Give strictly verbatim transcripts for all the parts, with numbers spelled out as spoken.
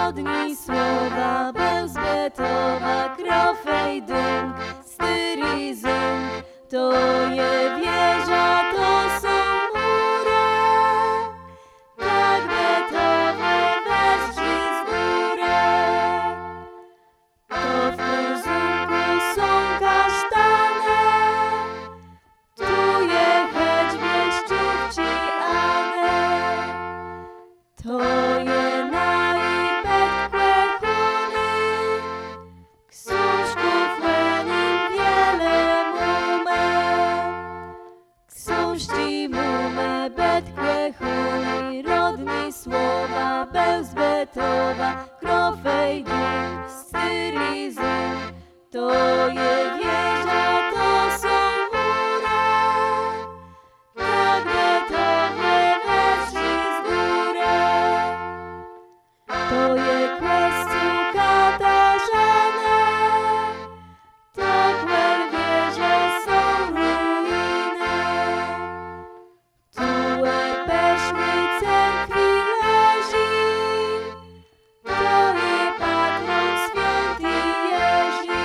Rodni Słowa, Bełzbetowa, Krofej, Dunk, Styrizm. To je wieża, to są mury, tak betowe weszli z góry. To w Krozunku są kasztany, tu je hedźbie ściówci Ane. To je na i petkłe chuny, książków łynin wiele mume. Książci mume, betkłe chuny, Rodni Słowa, Bełzbetowa, Krofej, Dunk, Styrizm. To je wieża, to są mury, tak betowe weszli z góry. To je Questiu Katarzene, tak wieże są ruiny. Tu peszły cerkwi leży, to i patron Świąt i Jerzy.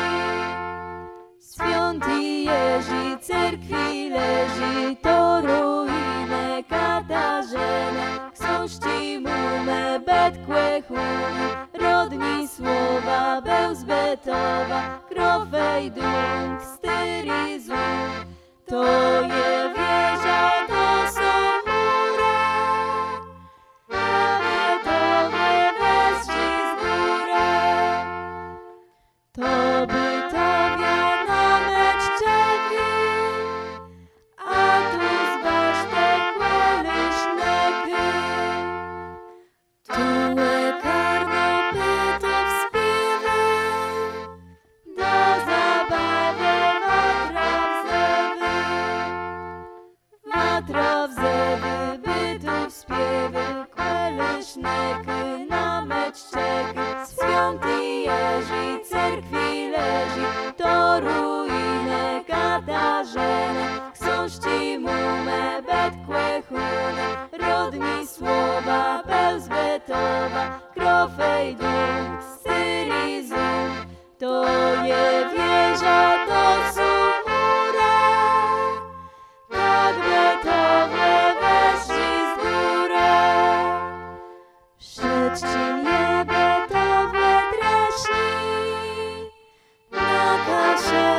Świąt i Jerzy, cerkwi leży, to ruiny Katarzene. Książci mume, betkłe chuny, Rodni Słowa, Bełzbetowa, Krofej, Dunk, Styrizm. To je wieża, to są mury, tak betowe weszli z góry. To Bytowia na mecz czeki, a tu z basztek Łelyszneky. Tu karno Bytów śpiewy, do zabawy watra wzewy. Watra wzewy, Bytów śpiewy, Łelyszneky na mecz czeki. Świąt i Jerzy, cerkwi leży, to ruiny Katarzene. Książci mume, betkłe chuny, Rodni Słowa, Bełzbetowa, Krofej, Dunk, Styrizm. To je wieża, to są mury, tak betowe weszli z góry. Przedścień je betowe dreśni, na kasze